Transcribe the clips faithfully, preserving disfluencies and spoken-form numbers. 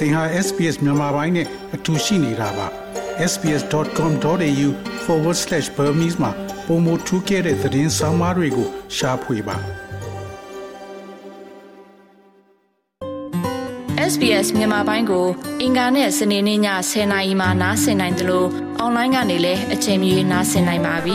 သင်ဟာ S B S မြန်မာပိုင်းနဲ့အတူရှိနေတာပါ s b s dot com dot a u forward slash burmese မှာပုံမထူးခဲ့တဲ့သတင်းစာမားတွေကိုရှားဖွေပါ S B S မြန်မာပိုင်းကိုအင်ကာနဲ့စနေနေ့ညဆယ်နာရီမှနားဆင်နိုင်တယ်လို့အွန်လိုင်းကနေလည်းအချိန်မီနားဆင်နိုင်ပါပြီ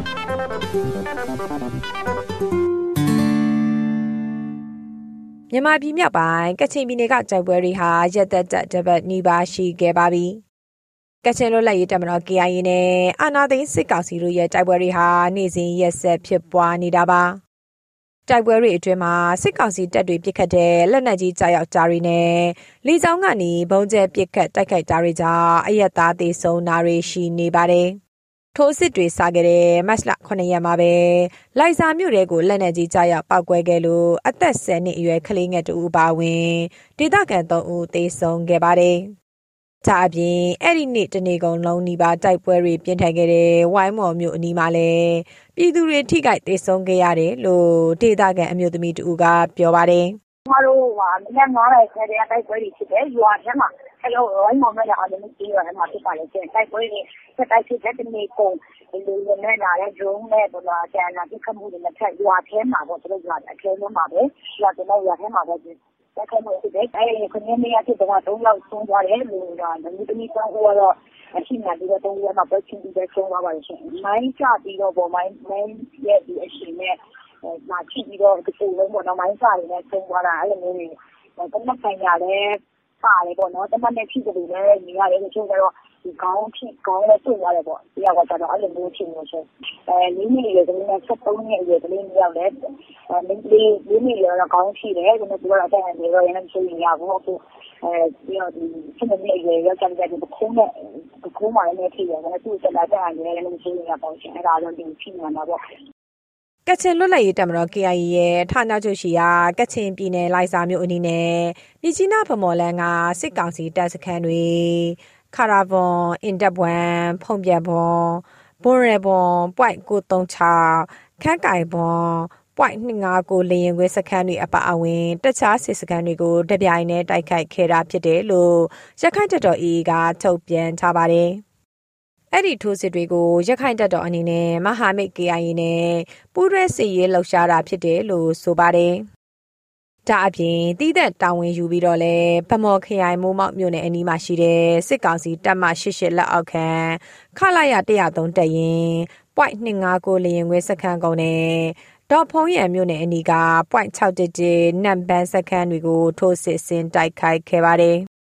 မြန်မာပြည်မြောက်ပိုင်းကချင်ပြည်နယ်ကတိုက်ပွဲတွေဟာရက်သက်သက်တပတ်နီးပါးရှိခဲ့ပါပြီ။ကချင်လွတ်လပ်ရေးတပ်မတော် K I A နဲ့အာဏာသိမ်းစစ်ကောင်စီတို့ရဲ့တိုက်ပွဲတွေဟာနေ့စဉ်ရက်ဆက်ဖြစ်ပွားနေတာပါ။တိုက်ပွဲတွေအတွင်းမှာစစ်ကောင်စီတပ်တွေပစ်ခတ်တဲ့လက်နက်ကြီးကြားရောက်တာတွေနဲ့လေကြောင်းကနေဘုံကျဲပစ်ခတ်တိုက်ခိုက်တာတွေကြောင့်အရက်သားသေဆုံးတာတွေရှိနေပါတယ်။ထိုးစစ်တွေစခဲ့တဲ့မတ်လခုနှစ်ရက်မှာပဲလိုက်စာမြို့တဲကိုလက်နက်ကြီးကြားရောက်ပောက်ကွဲခဲ့လို့အသက်ဆယ်နှစ်အရွယ်ကလေးငယ်တူပါဝင်ဒေသခံသုံးဦးသေဆုံးခဲ့ပါတယ်။ဒါအပြင်အဲ့ဒီနေ့တနေ့ကုန်လုံးနီးပါးတိုက်ပွဲတွေပြင်းထန်ခဲ့တဲ့ဝိုင်းမော်မြို့အနီးမှာလည်းပြည်သူတွေထိခိုက်သေဆုံးခဲ့ရတယ်လို့ဒေသခံအမျိုးသမီးတူကပြောပါတယ်။ကျမတို့ကမနေ့ငါးရက်ထဲတဲ့တိုက်ပွဲတွေဖြစ်တယ်ရွာထဲမှာအဲ့လိုဝိုင်းမော်မြို့လည်းအားလုံးကြီးရွာထဲမှာဖြစ်ပါလေကျန်တိုက်ပွဲတွေစတိုက်ဖြစ်တဲ့နေ့ကုန်ဒီလိုနဲ့လာတဲ့ drone နဲ့ပေါ်လာကျန်လာပြခမှုတွေနဲ့ထက်ရွာထဲမှာပေါ့သူတို့ရွာအထဲမှာပဲရွာကျွန်တော်ရွာထဲမှာပဲတက်ခဲ့လို့ဖြစ်တယ်အဲ့ဒီခဏနေရဖြစ်တော့သုံးယောက်ဆုံးသွားတယ်လို့ကလူသမီးကောင်းကတော့အရှိမှဒီတော့သုံးယောက်တော့ပဲချင်းပြီးတဲ့ဆုံးသွားပါရှင်မိုင်းချပြီးတော့ပေါ်မိုင်းမိုင်းရဲ့ဒီအရှိနဲ့လာချပြီးတော့ဒီလိုလုံးပေါ့နော်မိုင်းစာတွေနဲ့ဆုံးသွားတာအဲ့လိုမျိုးတွေတမက်ဆိုင်ရလဲပါတယ်ပေါ့နော်တမက်နဲ့ဖြစ်တယ်လို့လည်းနေရတယ်တချို့ကတော့ဒီကောင်းဖြစ်ကောင်းလဲတွေ့ရတယ်ပေါ့ဒီရောက်တော့အဲ့လိုမျိုးဖြစ်နေရှင်အဲလေးမိနစ်ရေကလေးနဲ့ဆက်သုံးနှစ်ရေကလေးမျိုးရောက်လဲအဲလေးလေးမိနစ်ရေတော့ကောင်းရှိတယ်ဒါပေမဲ့သူကတော့အဲ့ဒါတွေတော့ရမ်းချိနေရဘူးဟုတ်အဲဒီတော့ဒီဆက်နေရေရောက်ကြတဲ့ဒီခုံးနဲ့ဒီခုံးမှာလည်းဖြစ်ရတယ်သူစလာတဲ့အနေနဲ့လည်းချိနေရပေါ့ရှင်အဲ့ဒါတော့ဒီဖြစ်နေတာပေါ့ကချင်လွတ်လပ်ရေးတပ်မတော် K I A ရဲ့ဌာနချုပ်ရှိရာကချင်ပြည်နယ်လိုင်စာမြို့အနီးနဲ့မြစ်ကြီးနားဗမော်လန်းကစစ်ကောင်စီတပ်စခန်းတွေခါရာဗွန်အင်တပ်ဘွမ်ဖုံပြက်ဘွန်ဘွန်ရဲဘွန်ပွိုက်ကိုသုံးချခန်းကိုင်ဘွန်ပွိုက်နှစ်ငါးကိုလေရင်ခွဲစခန်းတွေအပအဝင်တခြားစစ်စခန်းတွေကိုတပြိုင်တည်းတိုက်ခိုက်ခဲ့တာဖြစ်တယ်လို့ရခိုင်တပ်တော် A ကထုတ်ပြန်ထားပါတယ်အဲ့ဒီထိုးစစ်တွေကိုရခိုင်တပ်တော်အနေနဲ့မဟာမိတ် K I A နဲ့ပူးတွဲစစ်ရေးလှုပ်ရှားတာဖြစ်တယ်လို့ဆိုပါတယ်။ဒါအပြင်တီးသက်တာဝန်ယူပြီးတော့လဲဗမော်ခရိုင်မိုးမောက်မြို့နယ်အနီးမှာရှိတဲ့စစ်ကောင်စီတပ်မရှစ်ရှစ်လက်အောက်ခံခလာရတစ်ရာသုံးတပ်ရင်ပွိုက်နှစ်ငါးကိုလေရင်ခွဲစခန်းကုန်နဲ့ဒေါ်ဖုံးရံမြို့နယ်အနီးကပွိုက်ခြောက်တစ်တစ်နံပန်းစခန်းတွေကိုထိုးစစ်ဆင်တိုက်ခိုက်ခဲ့ပါတယ်။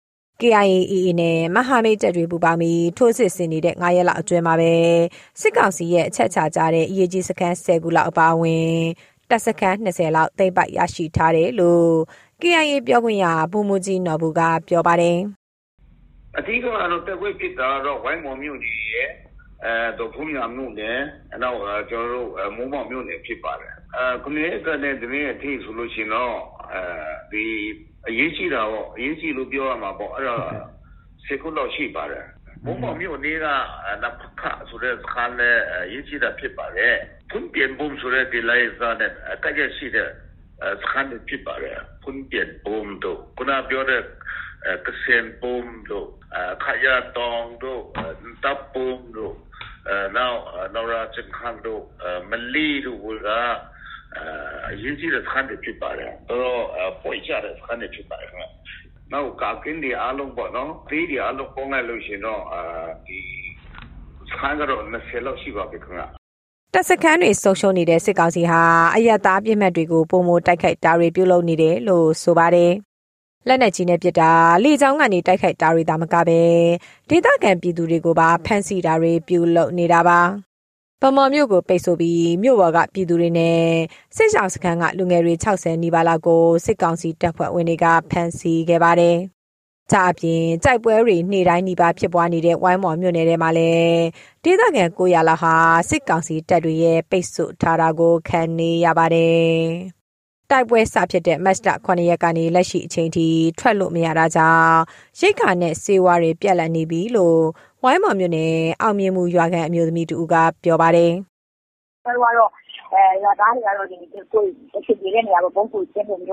K I A A A နဲ့မဟာမိတ်တပ်တွေပူးပေါင်းပြီးထိုးစစ်ဆင်နေတဲ့ငါးရက်လောက်အတွင်းမှာပဲစစ်ကောင်စီရဲ့အချက်ချကြတဲ့အရေးကြီးစခန်းဆယ်ခုလောက်အပါအဝင်တပ်စခန်းနှစ်ဆယ်လောက်သိမ်းပိုက်ရရှိထားတယ်လို့ K I A ပြောခွင့်ရဗိုလ်မှူးကြီးနော်ဘူးကပြောပါတယ်။အထူးကတော့တက်ခွင့်ဖြစ်တာတော့ဝိုင်းမော်မြို့နယ်ရဲ့အဲတော့ဖုန်ရမြို့နယ်အဲတော့ကျွန်တော်တို့မိုးမောက်မြို့နယ်ဖြစ်ပါတယ်။အဲကွန်မြူနတီနဲ့တမင်းအထိဆိုလို့ရှိရင်တော့အဲဒီအရေးကြီးတာပေါ့အရေးကြီးလို့ပြောရမှာပေါ့အဲ့တော့စေခုလောက်ရှိပါတယ်ဘုံမောင်မြို့နေကနပခဆိုတဲ့စခန်းနဲ့အရေးကြီးတာဖြစ်ပါတယ်ဖွန်ပြန်ဘုံဆိုတဲ့ဒီလိုက်စားနဲ့ကကြရှိတဲ့စခန်းဖြစ်ပါတယ်ဖွန်ပြန်ဘုံတို့ခုနပြောတဲ့ကစင်ဘုံတို့ခရတောင်တို့တပ်ဘုံတို့နောက်နော်ရာချန်ခန်တို့မလီတို့ကအရေးကြီးတဲ့စခန်းတွေဖြစ်ပါတယ်တော့ပွိကြတဲ့စခန်းတွေဖြစ်ပါတယ်နောက်ကာကင်းဒီအားလုံးပေါ့နော်သေးဒီအားလုံးပေါင်းလိုက်လို့ရှင်တော့ဒီစခန်းကတော့နှစ်ဆယ်လောက်ရှိပါပြီခင်ဗျတပ်စခန်းတွေဆုံးရှုံးနေတဲ့စစ်ကောင်စီဟာအယက်သားပြစ်မှတ်တွေကိုပုံမတိုက်ခိုက်တာတွေပြုလုပ်နေတယ်လို့ဆိုပါတယ်လက်နက်ကြီးနဲ့ပစ်တာလေကြောင်းကနေတိုက်ခိုက်တာတွေသာမကပဲဒေသခံပြည်သူတွေကိုပါဖမ်းဆီးတာတွေပြုလုပ်နေတာပါဗမော်မြို့ကိုပိတ်ဆို့ပြီးမြို့ပေါ်ကပြည်သူတွေနဲ့စစ်ဆောင်စခန်းကလူငယ်တွေ၆၀နီးပါးလောက်ကိုစစ်ကောင်စီတပ်ဖွဲ့ဝင်တွေကဖမ်းဆီးခဲ့ပါတယ်။ဒါအပြင်တိုက်ပွဲတွေနေ့တိုင်းနီးပါးဖြစ်ပွားနေတဲ့ဝိုင်းမော်မြို့နယ်ထဲမှာလည်းဒေသခံ၉ရာလောက်ဟာစစ်ကောင်စီတပ်တွေရဲ့ပိတ်ဆို့ထားတာကိုခံနေရပါတယ်။တိုက်ပွဲစဖြစ်တဲ့မတ်လခုနှစ်ရက်ကနေလက်ရှိအချိန်ထိထွက်လို့မရတာကြောင့်ရိတ်ခါနဲ့စေဝါတွေပြက်လက်နေပြီလို့ဝိုင်းမော်မြို့နယ်အောင်မြင်မှုရွာခံအမျိုးသမီးတူကပြောပါတယ်။အဲတော့အဲရွာသားတွေကတော့ဒီကိုယ်ဖြစ်နေတဲ့နေရာကိုပုံကိုကျင်းပုံမျိုးလေး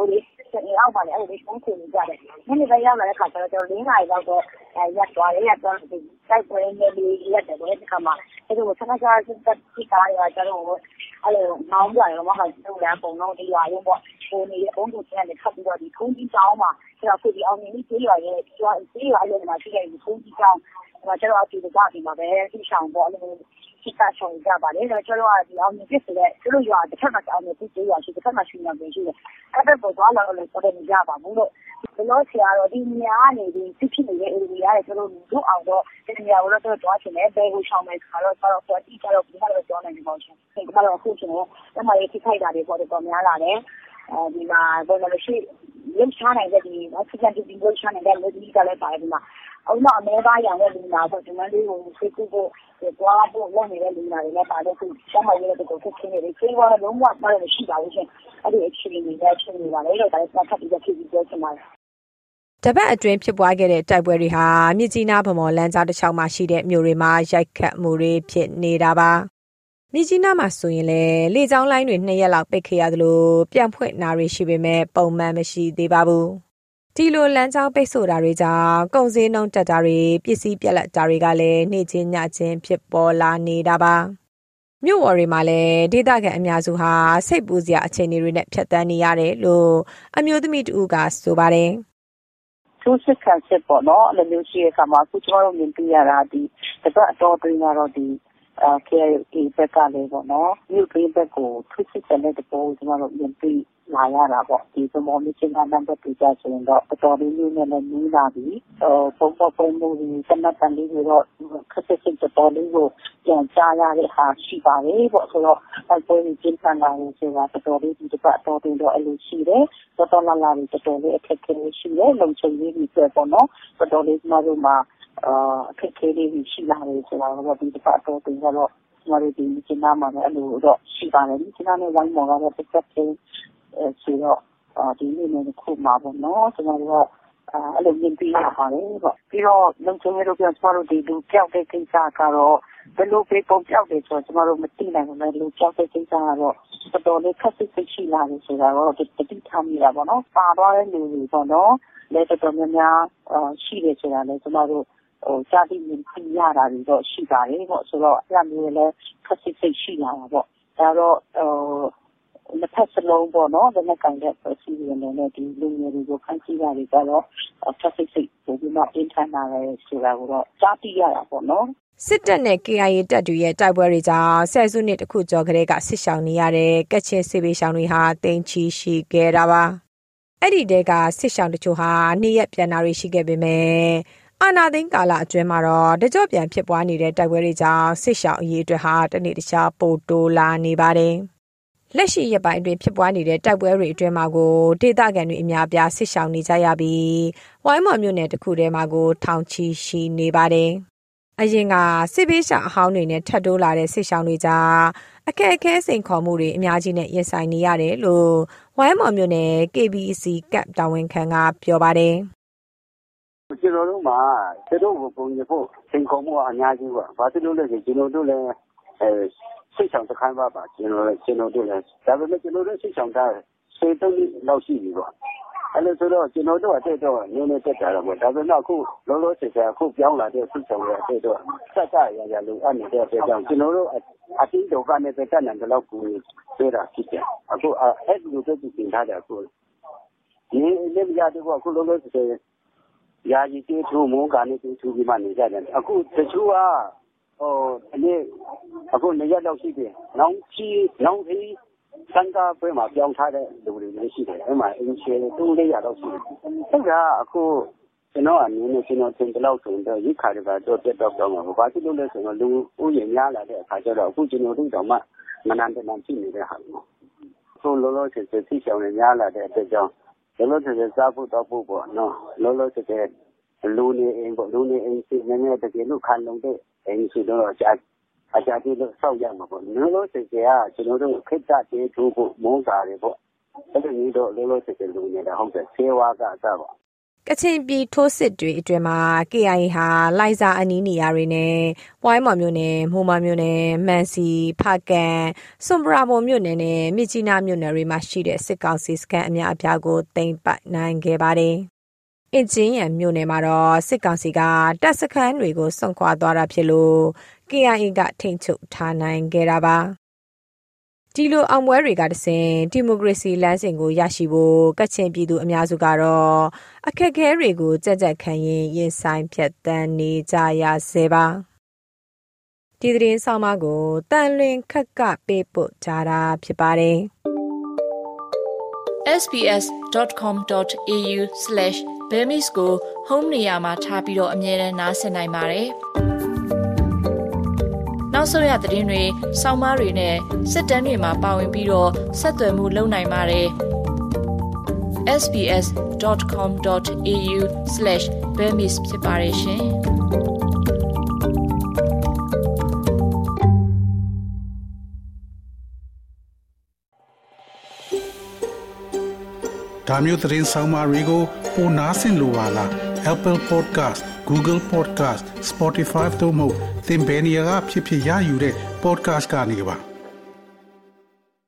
အိမ်အောက်မှာလည်းအဲ့လိုလေးဖုန်းချိန်နေကြတယ်ညနေပိုင်းရောက်လာတဲ့ခါကျတော့ကျွန်တော်၄နာရီလောက်တော့အဲရက်သွားတယ်ရက်သွားပြီးတိုက်ပွဲနေပြီးရက်တယ်ပေါ့ဒီခါမှာအဲ့လိုဆန္ဒပြစစ်တပ်ဒီကားရကျွန်တော်အဲ့လိုမောင်းကြတယ်မဟုတ်ဘူးလမ်းပုံတော့ဒီရွာရုံးပေါ့ဟိုနေအုံးကိုကျန်တယ်ထပ်ပြီးတော့ဒီထုံးကြီးတောင်းမှာကျွန်တော်ခုဒီအောင်နေပြီးကျေးရွာရဲ့ကျွမ်းကျေးရွာရဲ့မှာရှိတဲ့ဒီထုံးကြီးတောင်းကျွန်တော်အတူတူကြပြီးမှာပဲသိဆောင်ပေါ့အဲ့လိုစိတ်ဆောင်ကြပါလေကျွန်တော်ကဒီအောင်နေဖြစ်တဲ့သူတို့ရွာတစ်ခါမှအောင်နေပြီးကျေးရွာရှိတစ်ခါမှရှိနေတယ်ရှိတယ်အဲ့ဒါပေါ်သွားလာလို့ဆိုတော့မကြပါဘူးလို့ဘလို့ဆရာတော်ဒီညာနေပြီးဖြစ်ဖြစ်နေတဲ့ area တွေကျွန်တော်တို့အောင်တော့ဒီနေရာကိုတော့တော့တွားချင်တယ်ဘယ်ကိုရှောင်းမယ်ဆိုတော့ဆိုတော့ပေါ်တိကျတော့ဒီမှာတော့ကြောင်းနေပါရှင်ဒီမှာတော့အခုချင်းတော့တမလေးထိခိုက်တာတွေပေါ်တော့များလာတယ်အဲဒီမှာဘောလို့ရှိရင်းချနိုင်တဲ့ဒီ oxygen to be solution နဲ့လည်းဒီကလည်းပါတယ်ဒီမှာအခုတော့အမဲသားရောင်တဲ့လူနာဆိုဒီမှာလေးကိုစိတ်ကူဖို့တွားဖို့လုပ်နေတဲ့လူနာတွေလည်းပါတယ်ခုကျမရဲ့တဲ့ကိုဖြစ်နေတယ်ကျေးဝါလုံးဝပါတယ်မရှိပါဘူးရှင်အဲ့ဒီအခြေအနေတွေဖြစ်နေပါလေတော့ဒါလည်းဆက်ပြီးတော့ဖြစ်ပြီးပြောချင်ပါတယ်တပတ်အတွင်းဖြစ်ပွားခဲ့တဲ့တိုက်ပွဲတွေဟာမြစ်ကြီးနားဗမော်လမ်းကြားတစ်လျှောက်မှာရှိတဲ့မြို့တွေမှာရိုက်ခတ်မှုတွေဖြစ်နေတာပါမြစ်ကြီးနားမှာဆိုရင်လည်းလေကြောင်းလိုင်းတွေနှစ်ရက်လောက်ပိတ်ခဲ့ရသလိုပြန်ဖွင့်နာတွေရှိပေမဲ့ပုံမှန်မရှိသေးပါဘူးဒီလိုလမ်းကြောင်းပိတ်ဆို့တာတွေကြောင့်ကုန်စည်နှုန်းတက်တာတွေပစ္စည်းပြက်လက်တာတွေကလည်းနေ့ချင်းညချင်းဖြစ်ပေါ်လာနေတာပါမြို့ဝေါ်တွေမှာလည်းဒေသခံအများစုဟာစိတ်ပူစရာအခြေအနေတွေနဲ့ဖြတ်သန်းနေရတယ်လို့အမျိုးသမီးတဦးကဆိုပါတယ်သူစစ်ခံစစ်ပေါ့နော်အဲ့လိုမျိုးရှိတဲ့အခါမှာအခုကျွန်တော်တို့မြင်ပြရတာဒီတစ်ပတ်အတော်တွင်းကတော့ဒီအဲ K A ဘက်ကလည်းပေါ့နော်မြို့တွင်းဘက်ကိုသူစစ်တဲ့တဲ့ပုံကျွန်တော်တို့မြင်ပြလာရတာပေါ့ဒီစမောမြချင်းကနံပါတ်ပြကြဆိုရင်တော့အတော်လေးလေးနဲ့လည်းနီးလာပြီဟိုပုံပေါ်ပုံမှုဒီစနတ်တန်လေးတွေတော့ခက်စစ်စစ်တော်လေးကိုပြန်ကြားရတဲ့ဟာရှိပါလေပေါ့ဆိုတော့အဲ့ဒီကျင်းပလာရင်ဆိုတာတော်လေးဒီတစ်ပတ်အတော်တွင်းတော့အဲ့လိုရှိတယ်တော်တော်လာလာပြီးတော်တော်လေးအခက်အခဲရှိတယ်လုံခြုံရေးတွေပြပေါ့နော်တော်တော်လေးကျွန်တော်တို့မှာအာအခက်အခဲတွေရှိလာတယ်ဆိုတာတော့ဒီတစ်ပတ်အတော်တွင်းတော့ကျွန်တော်တို့ဒီကျင်းပမှာလည်းအဲ့လိုတော့ရှိပါတယ်ဒီကျင်းပနဲ့ဝိုင်းမော်ကတော့တစ်သက်ချင်းဆိုတော့ဒီနေ့နဲ့ခုမှာပေါ့နော်ကျွန်တော်တို့ကအဲ့လိုမြင်ပြရပါတယ်ပေါ့ပြီးတော့လုံခြုံရေးတို့ပြန်ကျွန်တော်တို့ဒီလူကြောက်တဲ့ကိစ္စကတော့ဘယ်လိုပဲပုံကြောက်တယ်ဆိုတော့ကျွန်တော်တို့မသိနိုင်ဘူးလေလူကြောက်တဲ့ကိစ္စကတော့တော်တော်လေးခက်စစ်စစ်ရှိလာတယ်ဆိုတာတော့တတိထားမိတာပေါ့နော်ပါသွားတဲ့လူတွေပေါ့နော်လက်တော်များများရှိတယ်ဆိုတာလည်းကျွန်တော်တို့ဟိုစာပြီးမြင်ပြရတာတွေတော့ရှိပါတယ်ပေါ့ဆိုတော့အဲ့လိုမျိုးလည်းခက်စစ်စစ်ရှိလာတာပေါ့ဒါတော့ဟိုလက်ဖက်စလုံးပေါ့နော်ဒါနဲ့ကန်တဲ့စီရီနဲ့လည်းဒီလူငယ်တွေကိုခန့်ကြည့်တာတွေကတော့ဖက်စစ်စစ်ပုံပြီးမှအင်ထန်လာတယ်ဆိုတာကိုတော့ကြားသိရတာပေါ့နော်စစ်တပ်နဲ့ K I A တပ်တွေရဲ့တိုက်ပွဲတွေကြောင့်ဆယ်စုနှစ်တခုကျော်ကလေးကဆစ်ရှောင်နေရတဲ့ကချင်စစ်ဘေးရှောင်တွေဟာတိမ်ချီရှိခဲ့တာပါအဲ့ဒီတဲကဆစ်ရှောင်တချို့ဟာနေ့ရက်ပြန်လာတွေရှိခဲ့ပေမဲ့အာနာသိန်းကာလအတွင်းမှာတော့တကြော့ပြန်ဖြစ်ပွားနေတဲ့တိုက်ပွဲတွေကြောင့်ဆစ်ရှောင်အရေးအတွက်ဟာတနေ့တခြားပိုတိုးလာနေပါတယ်လက်ရှိရက်ပိုင်းအတွင်းဖြစ်ပွားနေတဲ့တိုက်ပွဲတွေအတွင်းမှာကိုဒေသခံတွေအများပြားဆစ်ရှောင်နေကြရပြီးဝိုင်းမော်မြို့နယ်တစ်ခုထဲမှာကိုထောင်ချီရှိနေပါတယ်အရင်ကစစ်ဘေးရှောင်အဟောင်းတွေနဲ့ထပ်တိုးလာတဲ့ဆစ်ရှောင်တွေကြားအခက်အခဲစိန်ခေါ်မှုတွေအများကြီးနဲ့ရင်ဆိုင်နေရတယ်လို့ဝိုင်းမော်မြို့နယ် K B E C ကပ်တာဝန်ခံကပြောပါတယ်ကျွန်တော်တို့မှာသူတို့ကိုပုံရဖို့စိန်ခေါ်မှုအများကြီးပါဘာဖြစ်လို့လဲဆိုကျွန်တော်တို့လည်းအဲစိတ်ဆောင်တစ်ခါပါပါကျွန်တော်လည်းကျွန်တော်တို့လည်းဒါပေမဲ့ကျွန်တော်တို့စိတ်ဆောင်တာစေတုံးလောက်ရှိပြီပေါ့အဲ့လိုဆိုတော့ကျွန်တော်တို့အတက်တော့နည်းနည်းတက်တာတော့ပေါ့ဒါပေမဲ့အခုလောလောဆယ်ဆယ်အခုပြောင်းလာတဲ့စိတ်ဆောင်ရဲ့အတက်တော့ဆက်ကြရရလို့အဲ့နေတဲ့အတွက်ကြောင့်ကျွန်တော်တို့အတိဒုက္ခနဲ့တက်နိုင်တဲ့လောက်ကိုပြောတာဖြစ်တယ်အခုအဲ့ဒီလိုတက်ကြည့်ထားတယ်အခုဒီနေ့မရတဲ့အခုလောလောဆယ်ရာကြီးတေးထူမိုးကနေတေးထူပြီးမှနေကြတယ်အခုတချို့ကဟိုဒီနေ့အခုနေရတော့ရှိတယ်နောင်ချီနောင်ကြီးစံကားပွဲမှာပြောင်းထားတဲ့လူတွေလည်းရှိတယ်အဲ့မှာအင်းချေတူလေးရတော့ရှိတယ်အဲ့ဒါအခုကျွန်တော်အနေနဲ့ကျွန်တော်သင်တလောက်ဆိုတော့ရိခါတွေကတော့ပြတ်တော့တော့မှာဘာဖြစ်လို့လဲဆိုတော့လူဦးရေများလာတဲ့အခါကျတော့အခုကျွန်တော်တို့တော့မှမနန္တနန်ဖြစ်နေတဲ့ဟာမျိုးဆိုလောလောဆယ်ဆယ်သိချောင်းတွေများလာတဲ့အတွက်ကြောင့်လောလောဆယ်ဆယ်စားဖို့တော့ဖို့ပေါ့နော်လောလောဆယ်ဆယ်လူနေအိမ်ပေါ့လူနေအိမ်စီနည်းနည်းတကယ်လို့ခံလုံတဲ့အိမ်စီတော့ကြာအကြတိလို့စောက်ရမှာပေါ့လောလောဆယ်ဆယ်ကကျွန်တော်တို့ခိတ္တတေးထိုးဖို့မုန်းတာတွေပေါ့အဲ့လိုမျိုးတော့လောလောဆယ်ဆယ်လူနေတာဟုတ်တယ်ဆေးဝါးကအစပါကချင်ပြည်ထိုးစစ်တွေအတွင်းမှာ K I A ဟာလိုက်စာအနီးနေရာတွေနဲ့ဝိုင်းမော်မြို့နယ်မိုးမမြို့နယ်မန်စီဖာကန်စွန်ပရာမော်မြို့နယ်နဲ့မြစ်ကြီးနားမြို့နယ်တွေမှာရှိတဲ့စစ်ကောင်စီစခန်းအများအပြားကိုသိမ်းပိုက်နိုင်ခဲ့ပါတယ်။အင်ဂျင်ရံမြို့နယ်မှာတော့စစ်ကောင်စီကတပ်စခန်းတွေကိုစွန့်ခွာသွားတာဖြစ်လို့ K I A ကထိန်းချုပ်ထားနိုင်ခဲ့တာပါဒီလိုအောင်ပွဲတွေကတဆင်ဒီမိုကရေစီလမ်းစဉ်ကိုရရှိဖို့ကချင်ပြည်သူအများစုကတော့အခက်အခဲတွေကိုကြက်ကြက်ခံရင်ရင်ဆိုင်ဖြတ်တန်းနေကြရဆဲပါဒီသတင်းဆောင်မကိုတန်လွင်ခက်ကပေးပို့ကြတာဖြစ်ပါတယ်เอส บี เอส ดอท คอม ดอท เอ ยู สแลช burmese ကို home နေရာမှာထားပြီးတော့အမြဲတမ်းနားဆင်နိုင်ပါတယ်နောက်ဆုံးရသတင်းတွေစောင်းမားတွေနဲ့စစ်တမ်းတွေမှာပါဝင်ပြီးတော့ဆက်သွယ်မှုလုပ်နိုင်ပါတယ် เอส บี เอส ดอท คอม ดอท เอ ยู สแลช burmese ဖြစ်ပါတယ်ရှင်ဒါမျိုးသတင်းဆောင်မတွေကိုပိုနားဆင်လိုပါလား Apple Podcast Google Podcast Spotify တို့မှာသင်ပင်ရာဖြစ်ဖြစ်ရယူတဲ့ podcast ကနေပါ